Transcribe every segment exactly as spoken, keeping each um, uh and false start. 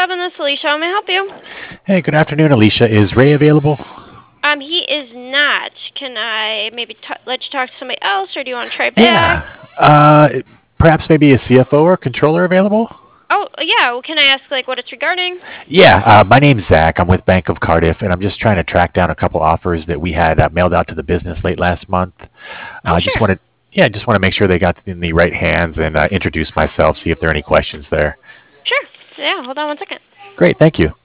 seven, this is Alicia. How may I help you? Hey, good afternoon, Alicia. Is Ray available? Um, he is not. Can I maybe t- let you talk to somebody else, or do you want to try back? Yeah. Uh, perhaps maybe a C F O or controller available? Oh, yeah. Well, can I ask, like, what it's regarding? Yeah, uh, my name's Zach. I'm with Bank of Cardiff, and I'm just trying to track down a couple offers that we had uh, mailed out to the business late last month. Oh, I uh, just sure. wanted, yeah, just want to make sure they got in the right hands and uh, introduce myself, see if there are any questions there. Sure. Yeah, hold on one second. Great, thank you.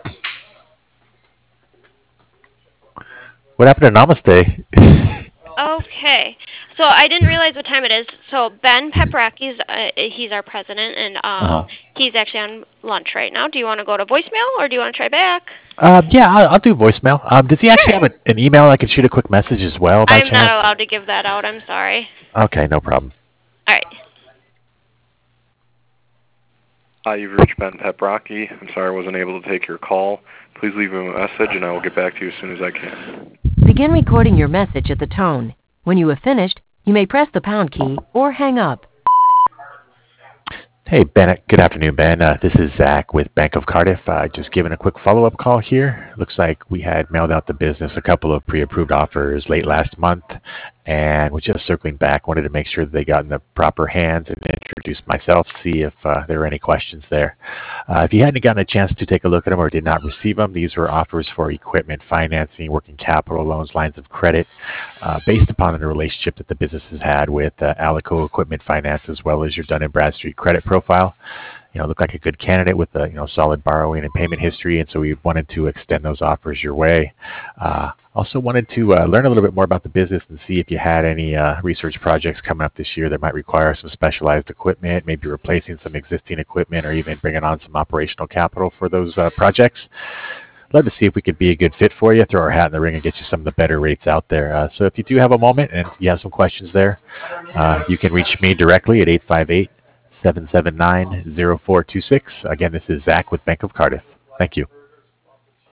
What happened to Namaste? Okay. So I didn't realize what time it is. So Ben Pepraki's, uh, he's our president, and um, Uh-huh. he's actually on lunch right now. Do you want to go to voicemail, or do you want to try back? Uh, yeah, I'll, I'll do voicemail. Um, does he actually Sure. have a, an email I could shoot a quick message as well, by I'm not chance? allowed to give that out. I'm sorry. Okay, no problem. All right. Hi, you've reached Ben Peprocky. I'm sorry I wasn't able to take your call. Please leave him a message, and I will get back to you as soon as I can. Begin recording your message at the tone. When you have finished, you may press the pound key or hang up. Hey, Bennett. Good afternoon, Ben. Uh, this is Zach with Bank of Cardiff. Uh, just giving a quick follow-up call here. Looks like we had mailed out the business a couple of pre-approved offers late last month, and we're just circling back. Wanted to make sure that they got in the proper hands and introduce myself, see if uh, there were any questions there. Uh, if you hadn't gotten a chance to take a look at them or did not receive them, these were offers for equipment financing, working capital loans, lines of credit, uh, based upon the relationship that the business has had with uh, Alico Equipment Finance, as well as your Dun and Bradstreet credit profile. You know, look like a good candidate with a you know solid borrowing and payment history, and so we wanted to extend those offers your way. Uh, also wanted to uh, learn a little bit more about the business and see if you had any uh, research projects coming up this year that might require some specialized equipment, maybe replacing some existing equipment, or even bringing on some operational capital for those uh, projects. Love to see if we could be a good fit for you, throw our hat in the ring and get you some of the better rates out there. Uh, so if you do have a moment and you have some questions there, uh, you can reach me directly at eight five eight, seven seven nine, zero four two six. Again, this is Zach with Bank of Cardiff. Thank you.